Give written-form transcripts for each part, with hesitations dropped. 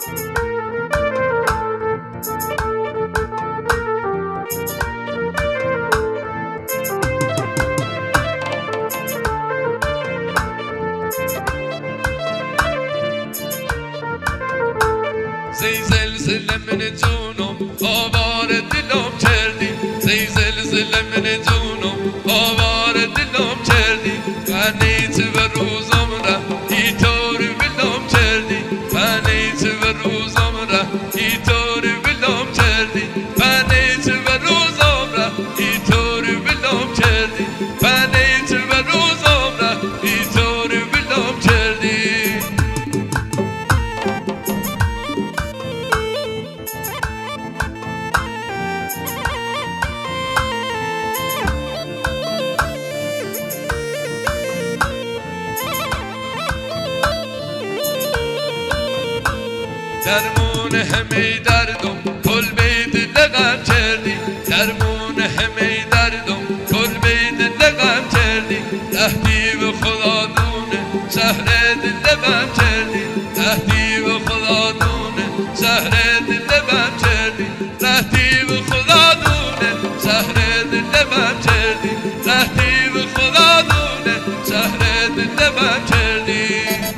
زی زلزله من جونم آوار دلم کردی زی زلزله من جونم آوار دلم کردی فنیت و روزم را ای طور بلم کردی فنیت و روزم را ای طور بلم کردی فنیت و روزم را ای طور بلم کردی فنیت و روزم را ای طور بلم کردی درمون همه دردم کل بید لغم کردی درمون همه دردم کل بید لغم کردی رهدی و خدا دونه شهر دلم کردی رهدی و خدا دونه شهر دلم کردی رهدی و خدا دونه شهر دلم کردی رهدی و خدا دونه شهر دلم کردی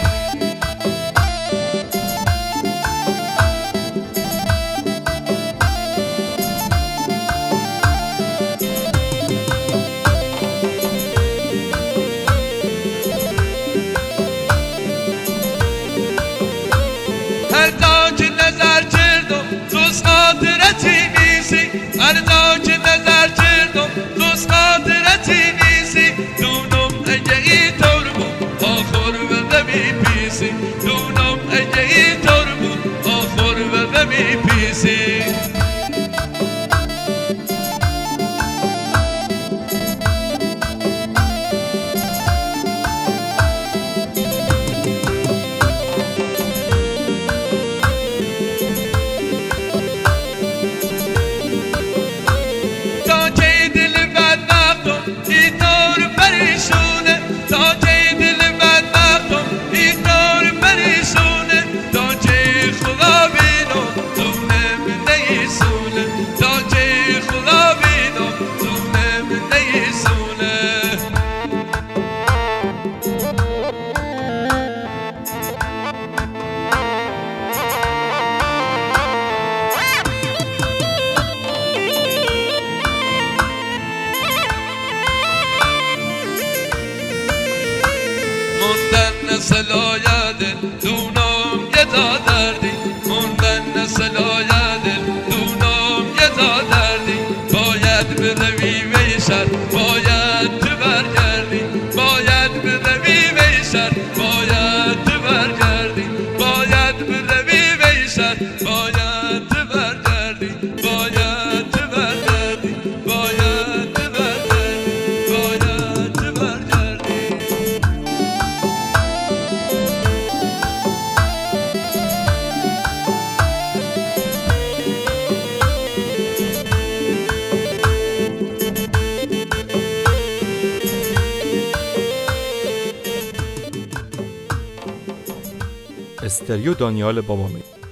هر جا که نظر کردم جز خاطرتی نیستی هر جا که نظر کردم جز خاطرتی نیستی دونم اگه این طور بود آخر و نمی پیسی دونم اگه این طور بود آخر و نمی پیسی موندن نسلاید دونم یه تا دردی موندن نسلاید دونم یه تا دردی باید بروی ویشر باید تو برگردی باید بروی ویشر باید تو برگردی باید بروی ویشر باید تو برگردی باید تو برگردی باید تو برگردی باید تو برگردی استریو دانیال بابامه